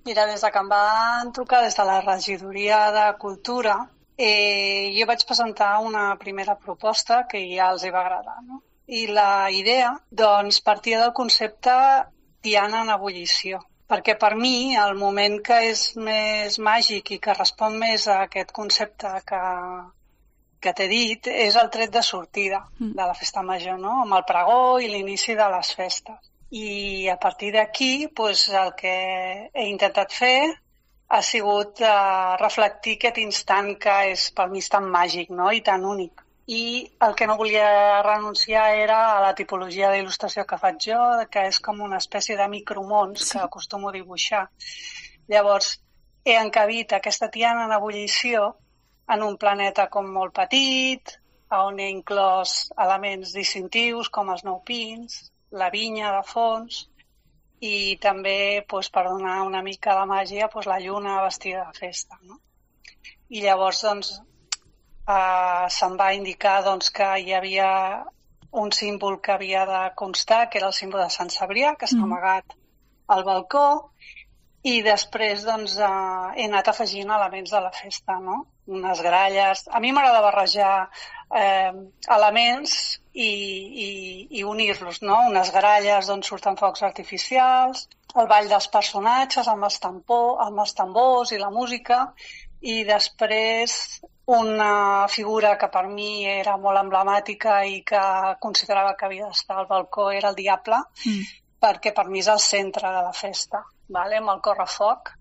Mira, des que em van trucar des de la regidoria de Cultura, jo vaig presentar una primera proposta que ja els va agradar, no? I la idea, doncs, partia del concepte Tiana en ebullició, perquè per mi el moment que és més màgic i que respon més a aquest concepte que t'he dit és el tret de sortida de la festa major, no? Amb el pregó i l'inici de les festes. I a partir d'aquí, doncs, el que he intentat fer ha sigut reflectir aquest instant que és per mi tan màgic, no? I tan únic. I el que no volia renunciar era a la tipologia d'il·lustració que faig jo, que és com una espècie de micromons que acostumo a dibuixar. Llavors, he encabit aquesta Tiana en ebullició en un planeta com molt petit, on he inclòs elements distintius com els 9 pins, la vinya de fons i també, doncs, per donar una mica de màgia, doncs, la lluna vestida de festa, no? I llavors doncs, se'm va indicar doncs, que hi havia un símbol que havia de constar, que era el símbol de Sant Cebrià, que està amagat al balcó, i després doncs, he anat afegint elements de la festa, no? Unes gralles. A mi m'agrada barrejar elements i unir-los, no? Unes gralles d'on surten focs artificials, el ball dels personatges amb els tambors i la música, i després una figura que per mi era molt emblemàtica i que considerava que havia d'estar al balcó era el diable, perquè per mi és el centre de la festa, amb el correfoc.